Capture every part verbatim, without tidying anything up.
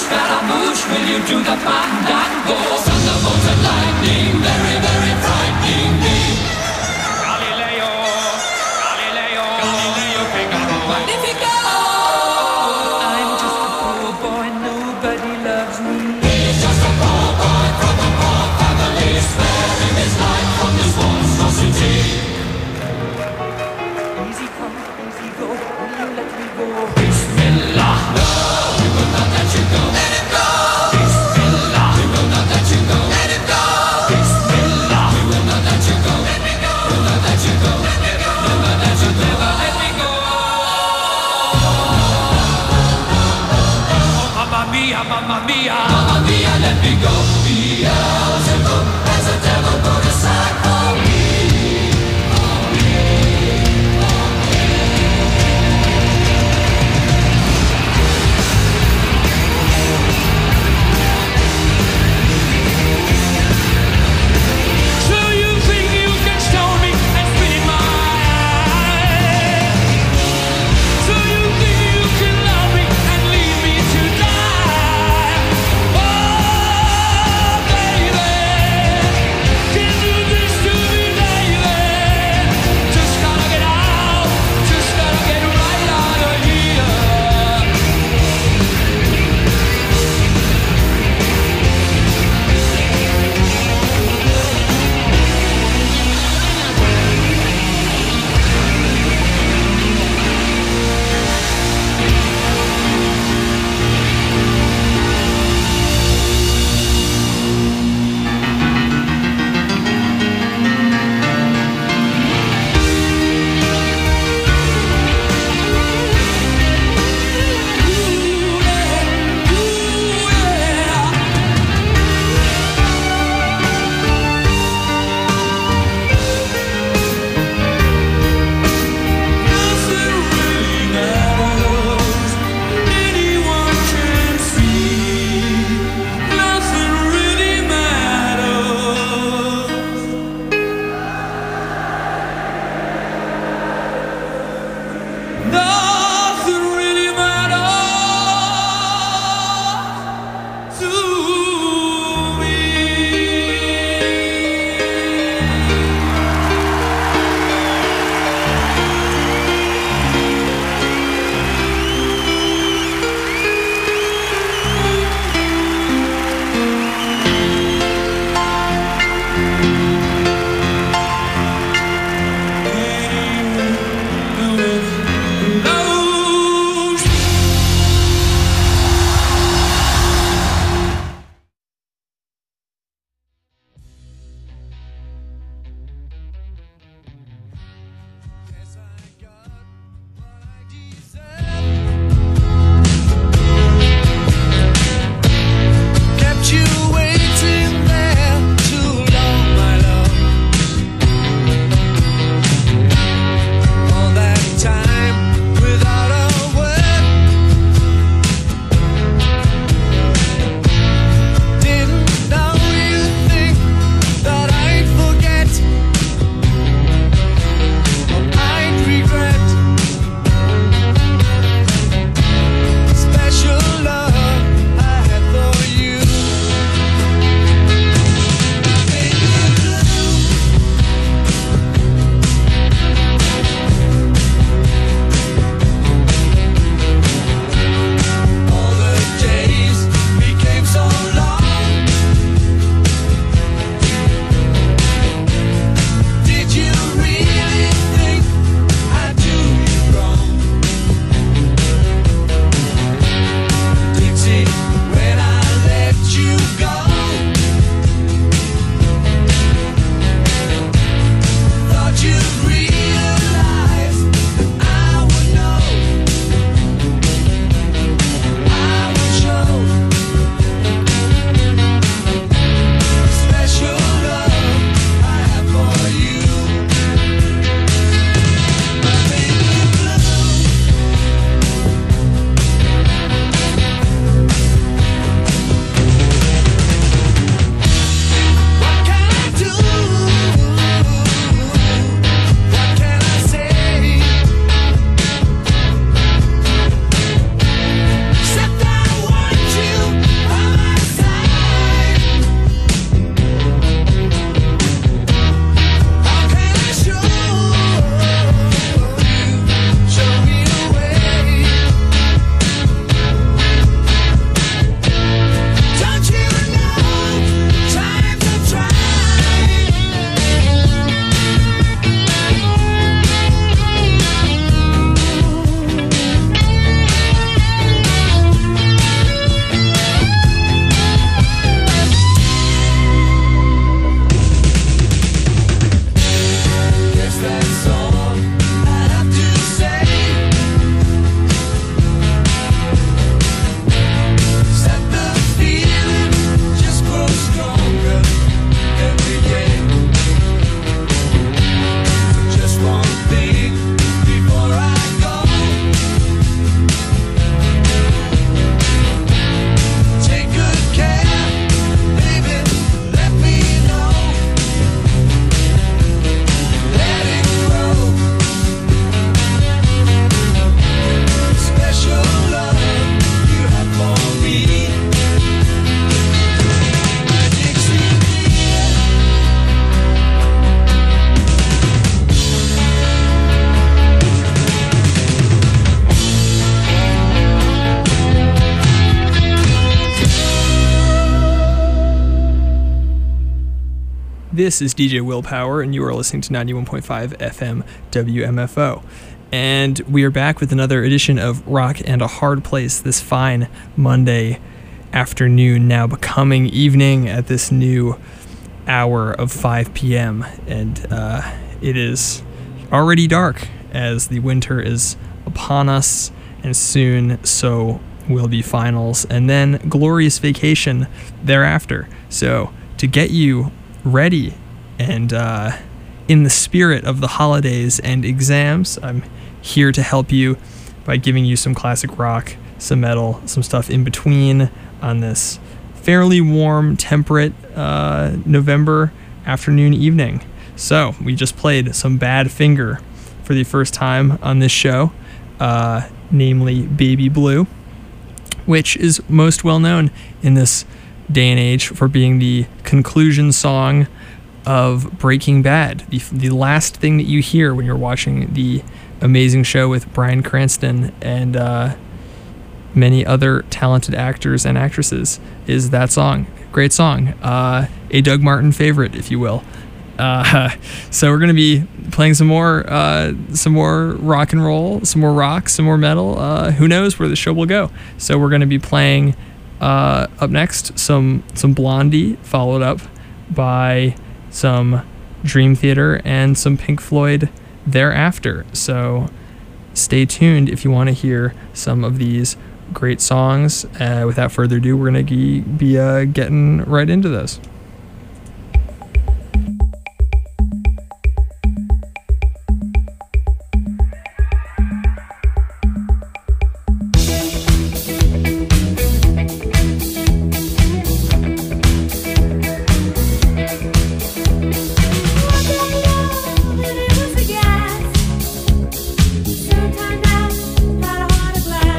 Scaramouche, will you do the fandango? Thunderbolts and lightning, very, very frightening me. Galileo, Galileo, Galileo Figaro. Magnifico! I'm just a poor boy, nobody loves me. He's just a poor boy from a poor family, sparing his life from this monstrosity. Easy come, easy go, will you let me go? Bismillah, no, we will not let you go. Let him go! Bismillah, we will not let you go. Let him go! Bismillah, we will not let you go. Let me go! We'll not let you go. Let me go! Never let you go. Never let me go. Oh, mamma mia, mamma mia, mamma mia, let me go. Beelzebub has a devil put aside for me. This is D J Willpower, and you are listening to ninety-one point five F M W M F O. And we are back with another edition of Rock and a Hard Place this fine Monday afternoon, now becoming evening at this new hour of five p.m. And uh, it is already dark as the winter is upon us, and soon so will be finals, and then glorious vacation thereafter. So to get you ready and uh, in the spirit of the holidays and exams, I'm here to help you by giving you some classic rock, some metal, some stuff in between on this fairly warm, temperate uh, November afternoon evening. So we just played some Badfinger for the first time on this show, uh, namely Baby Blue, which is most well known in this day and age for being the conclusion song of Breaking Bad, the, the last thing that you hear when you're watching the amazing show with Bryan Cranston and uh, many other talented actors and actresses is that song. Great song. Uh, a Doug Martin favorite, if you will. Uh, so we're going to be playing some more uh, some more rock and roll, some more rock, some more metal. Uh, who knows where the show will go. So we're going to be playing uh, up next some some Blondie, followed up by some Dream Theater and some Pink Floyd thereafter. So stay tuned if you want to hear some of these great songs. Uh, without further ado, we're going to be uh, getting right into this.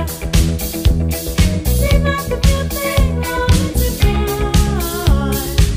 Seems like a good thing, oh, it's a good.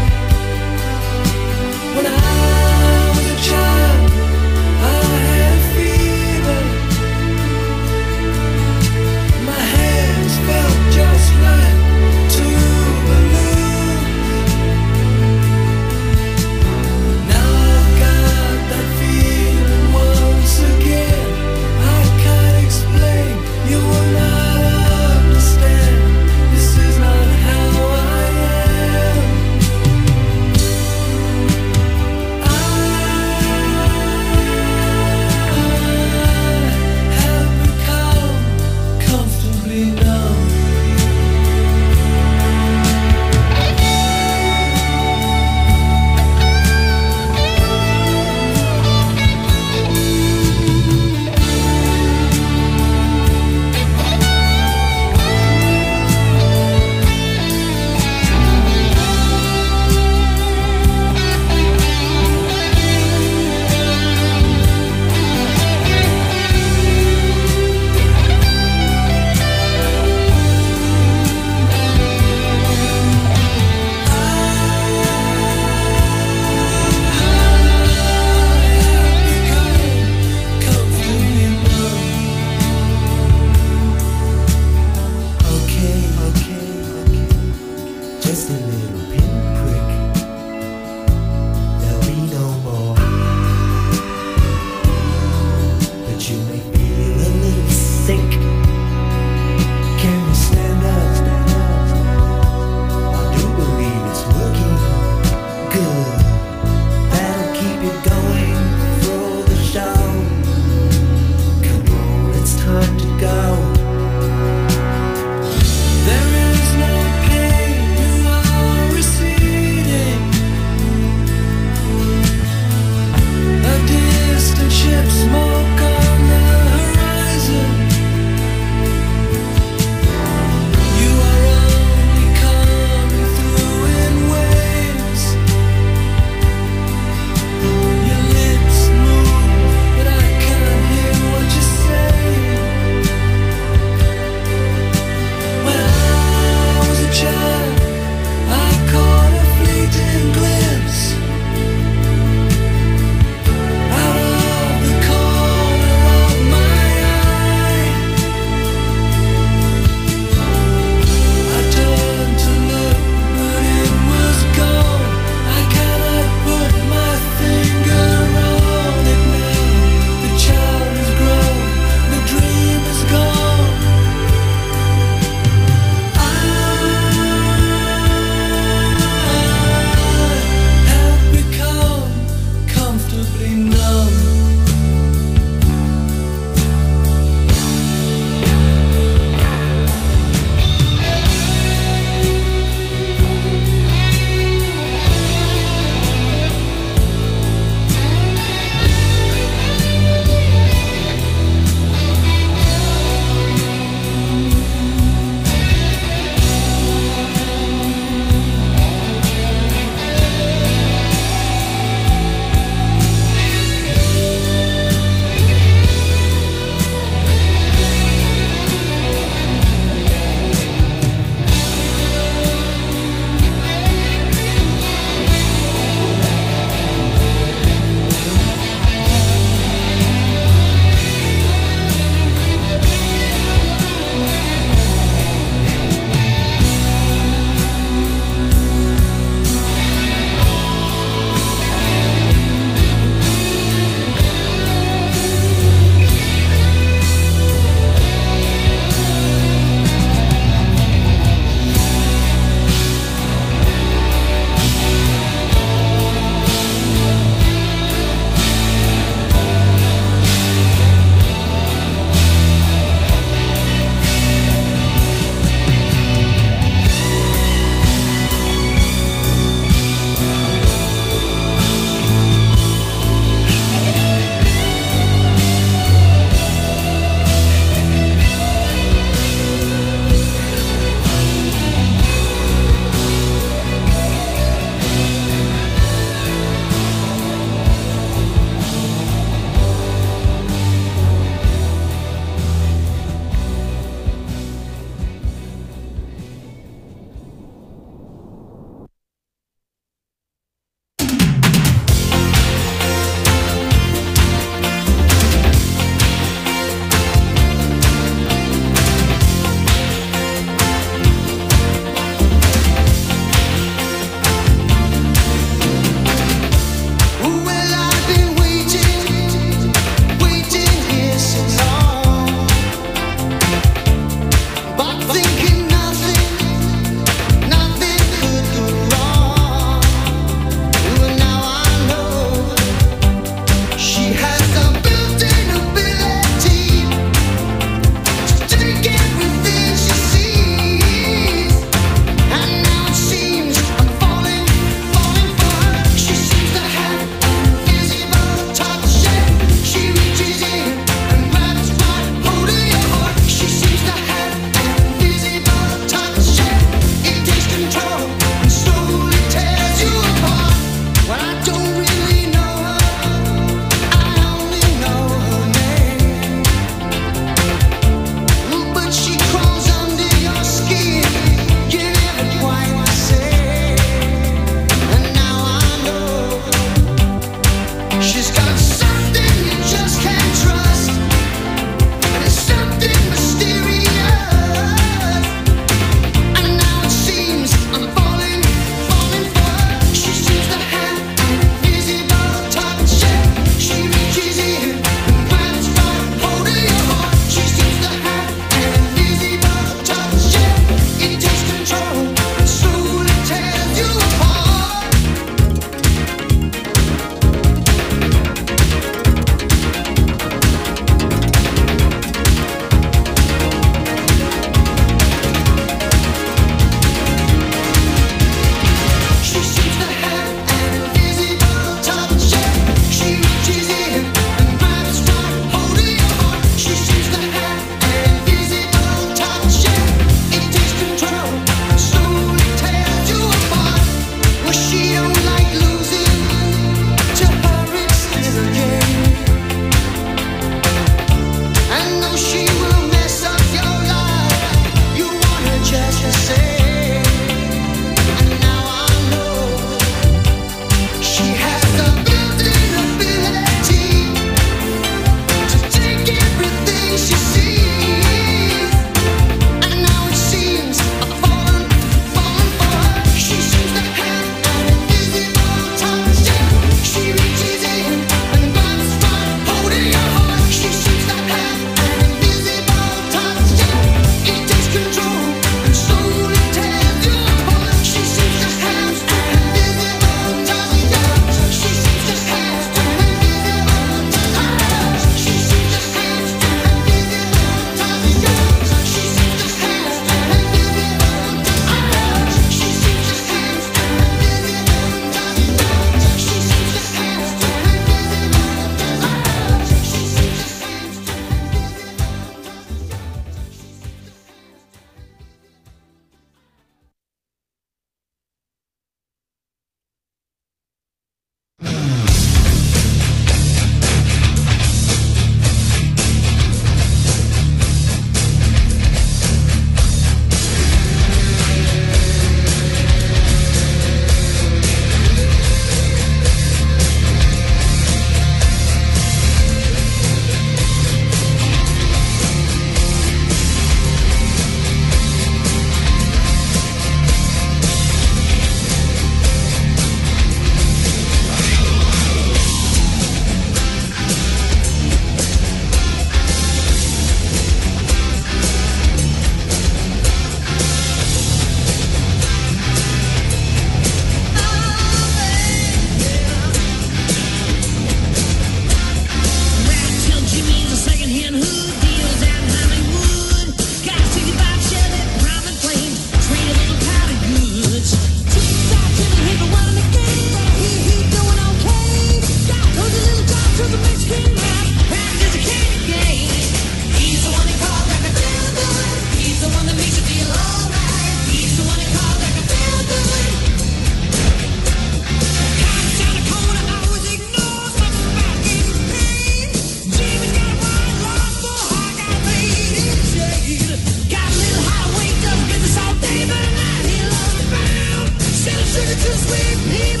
Sugar too sweet,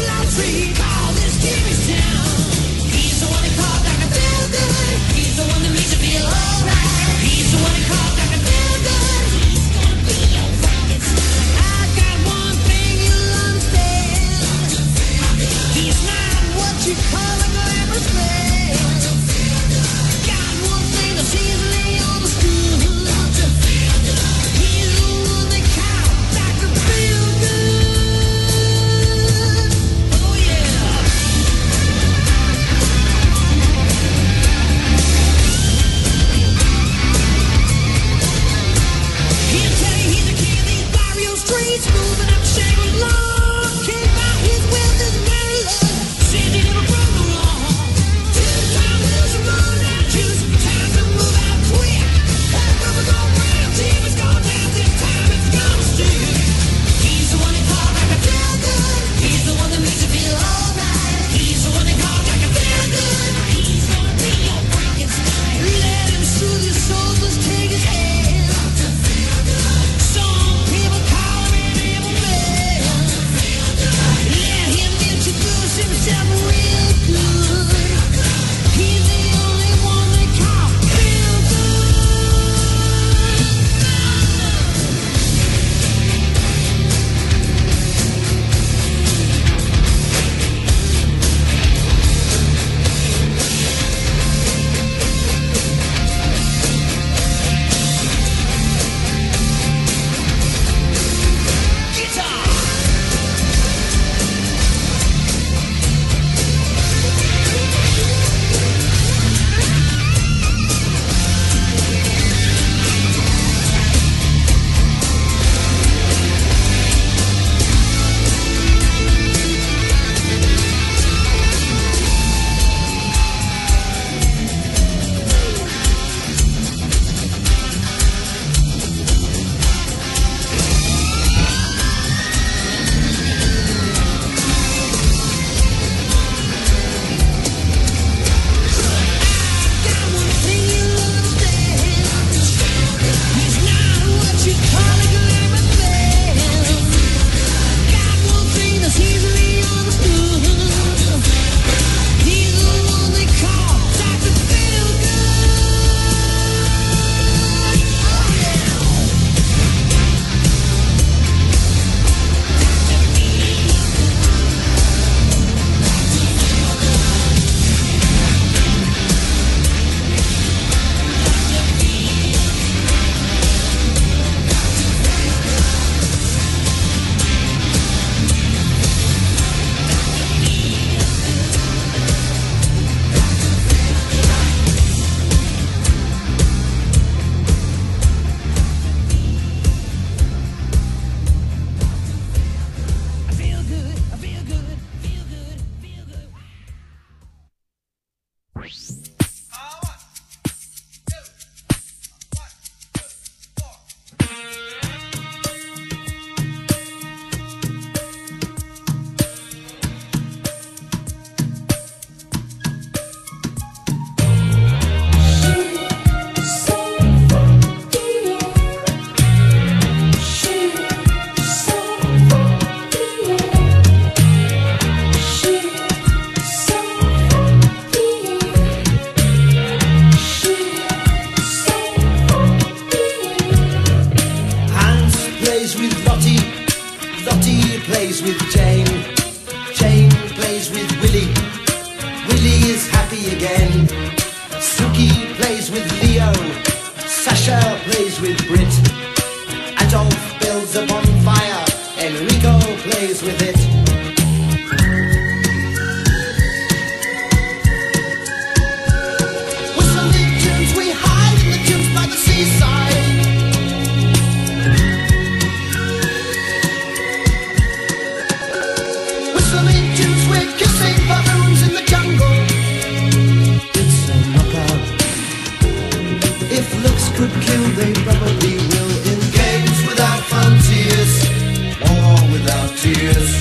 in the jungle. It's a knockout. If looks could kill, they probably will. In games without frontiers, war without tears.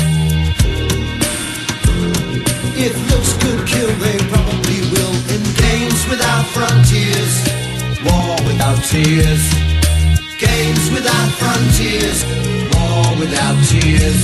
If looks could kill, they probably will. In games without frontiers, war without tears. Games without frontiers, war without tears.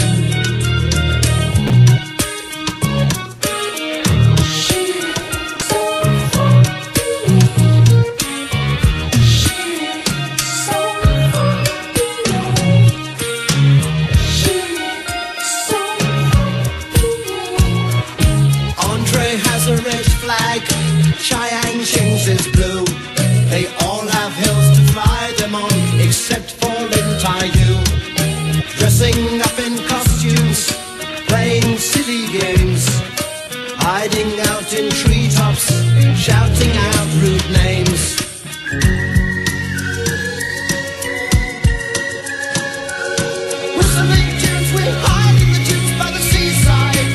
Cheyenne Chings is blue. They all have hills to fly them on, except for Lin Taiyu. Dressing up in costumes, playing silly games, hiding out in treetops, shouting out rude names. Whistling tunes, we hide in the dunes by the seaside.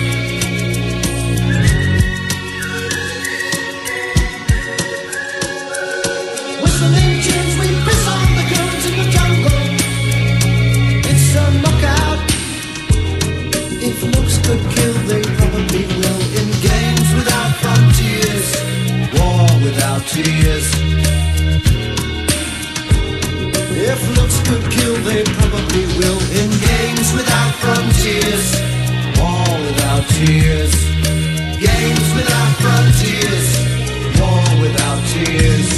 Whistling tunes, we piss on the goons in the jungle. It's a knockout. If looks could kill, they probably will. In games without frontiers, war without tears. If looks could kill, they probably will. In games without frontiers, war without tears. Games without frontiers, war without tears.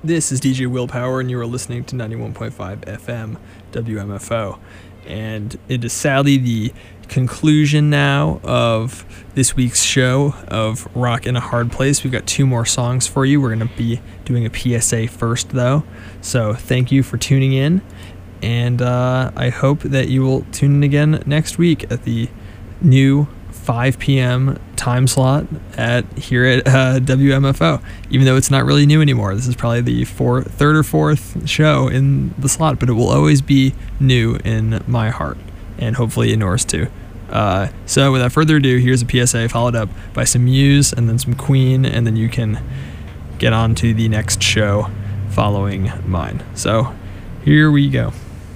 This is D J Willpower, and you are listening to ninety-one point five F M W M F O. And it is sadly the conclusion now of this week's show of Rock in a Hard Place. We've got two more songs for you. We're going to be doing a P S A first, though. So thank you for tuning in, and uh, I hope that you will tune in again next week at the new five p.m. time slot at here at uh, W M F O, even though it's not really new anymore. This is probably the fourth, third or fourth show in the slot, but it will always be new in my heart, and hopefully in yours too. Uh, so without further ado, here's a P S A followed up by some Muse and then some Queen, and then you can get on to the next show following mine. So here we go.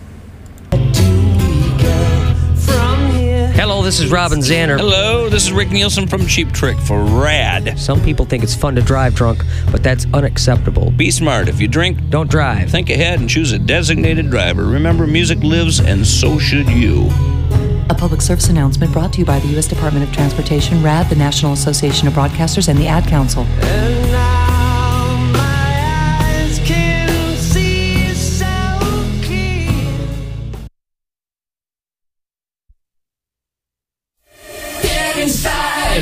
Hello, this is Robin Zanner. Hello, this is Rick Nielsen from Cheap Trick for RAD. Some people think it's fun to drive drunk, but that's unacceptable. Be smart. If you drink, Don't drive. think ahead and choose a designated driver. Remember, music lives, and so should you. A public service announcement brought to you by the U S Department of Transportation, RAD, the National Association of Broadcasters, and the Ad Council. Inside.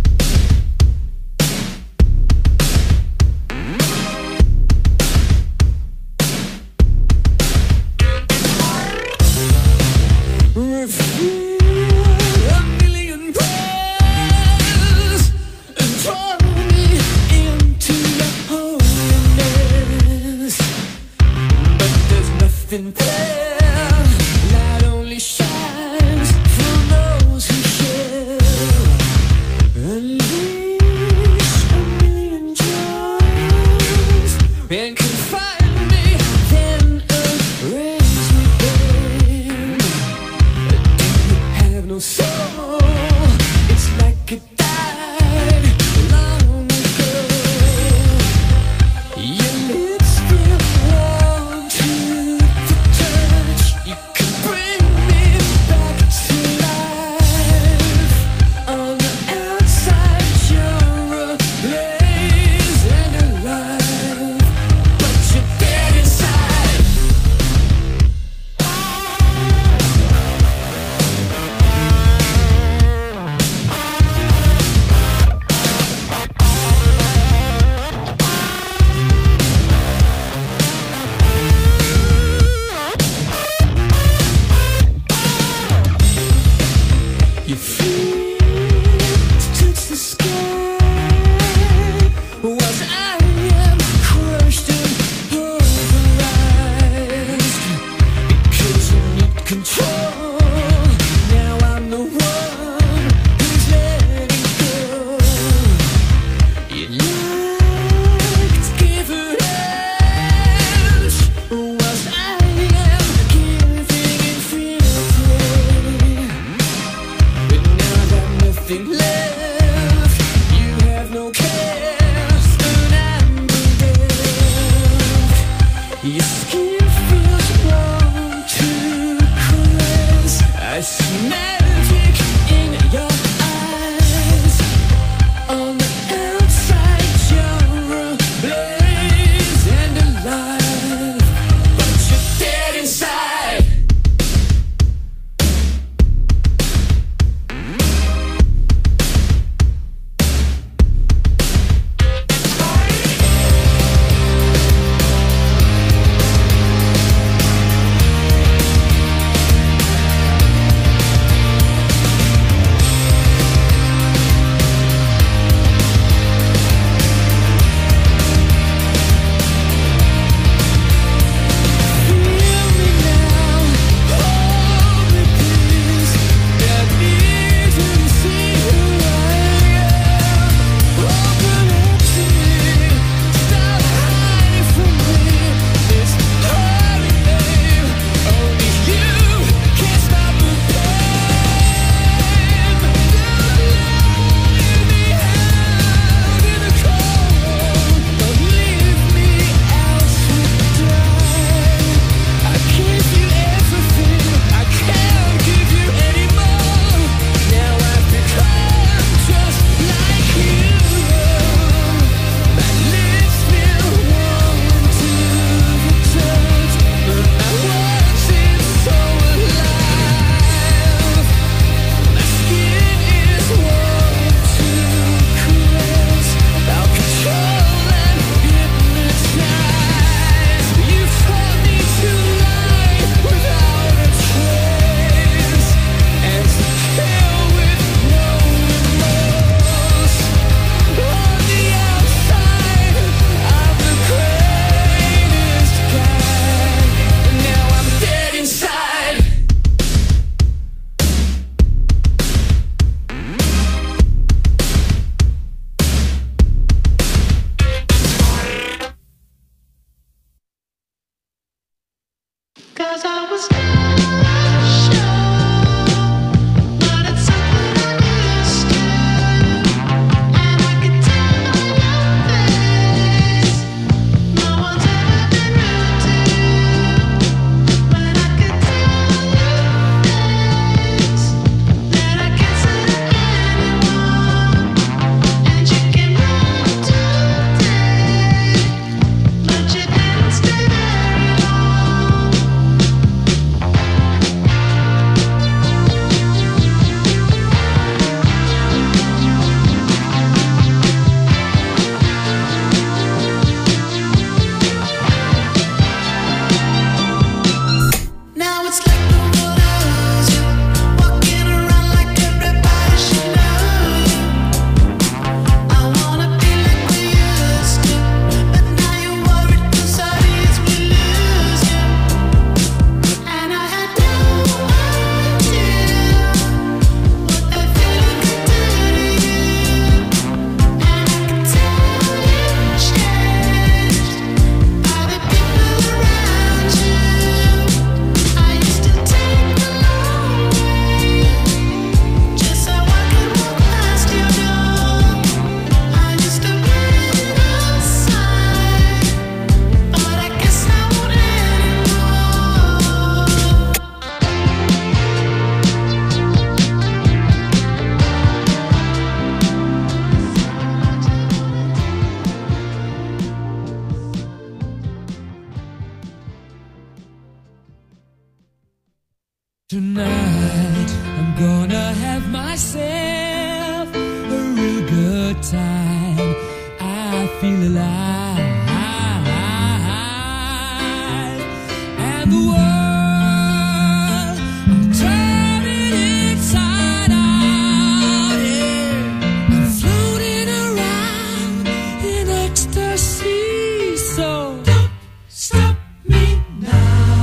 A million prayers and draw me into your holiness, but there's nothing there. Light only shines from those who share. Unleash a million joys and confine me, then erase me, babe. Do you have no soul? It's like it died long ago. Your lips still warm to the touch. You can bring me back to life. On the outside, you're ablaze and alive, but you're dead inside. Your feet touch the sky, whilst I am crushed and pulverized. Because you need control, now I'm the one who's letting go. You like to give it edge, whilst I am giving it free play. But now Tonight I'm gonna have myself a real good time. I feel alive, and the world I'm turning inside out. Yeah, I'm floating around in ecstasy. So don't stop me now.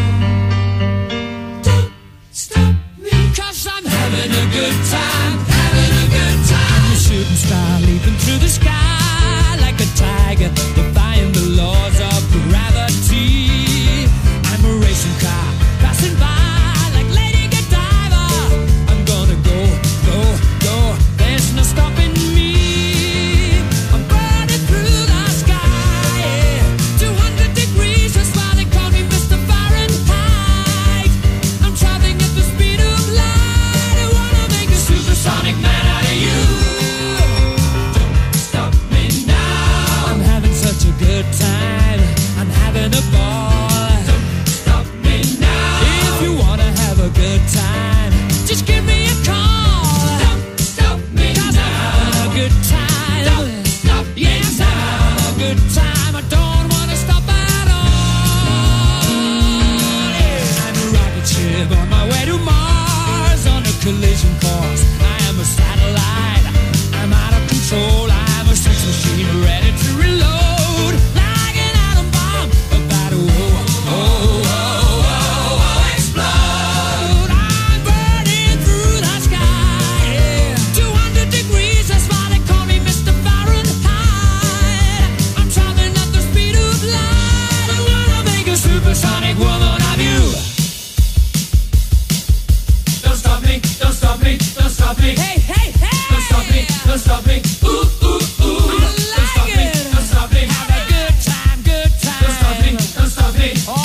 I'm having a good time, having a good time. I'm a shooting star leaping through the sky like a tiger, defying the laws of gravity. I'm a racing car passing by like Lady Godiva. I'm gonna go, go, go. There's no stopping me. I'm burning through the sky, yeah. two hundred degrees, that's why they call me Mister Fahrenheit. I'm traveling at the speed of light. Supersonic man out of you. Don't stop me now. I'm having such a good time. I'm having a ball. Don't stop me now. If you wanna have a good time, just give me a call. Don't stop me now. I'm having a good time. Don't stop me yes, now. I'm having a good time. I don't wanna stop at all. Yeah. I'm a rocket ship on my way to Mars on a collision course. I'm a satellite, I'm out of control. I'm a sex machine ready to reload, like an atom bomb about to oh, oh, oh, oh, oh, explode. I'm burning through the sky, yeah. two hundred degrees, that's why they call me Mister Fahrenheit. I'm traveling at the speed of light. I'm gonna make a supersonic woman of you. Don't stop me, don't stop me, don't stop me. Hey, hey, hey! Don't stop me, don't stop me. Ooh, ooh, ooh. I like don't stop it. me, don't stop me. Have a good time, good time. Don't stop me, don't stop me. Oh.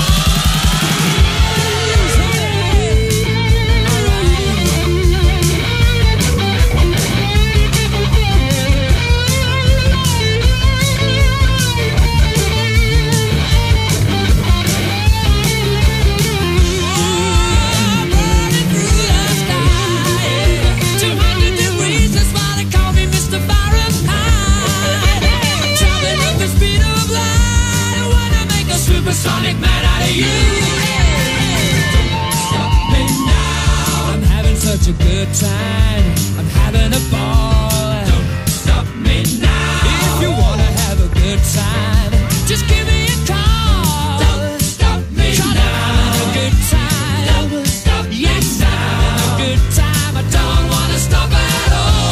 Supersonic man out of you. Don't stop me now. I'm having such a good time. I'm having a ball. Don't stop me now. If you wanna have a good time, just give me a call. Don't stop me now. I'm having a good time. Don't stop yes, I'm having a good time. I don't wanna stop at all.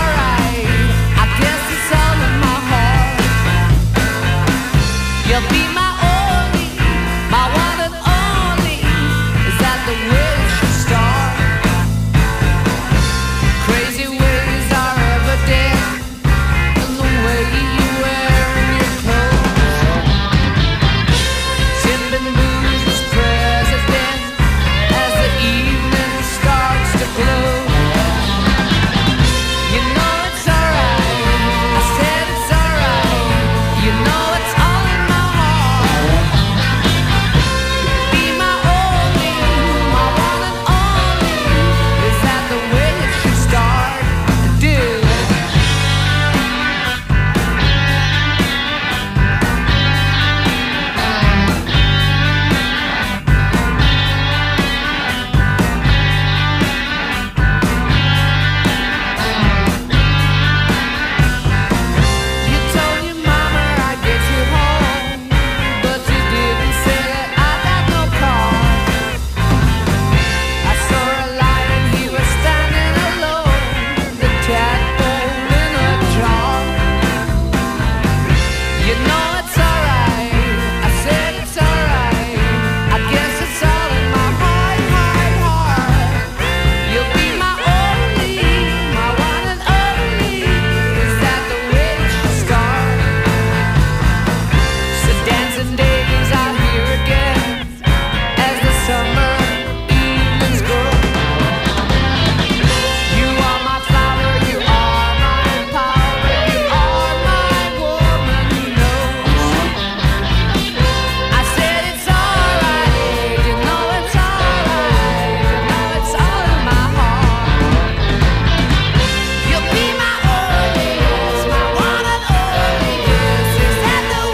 You'll be my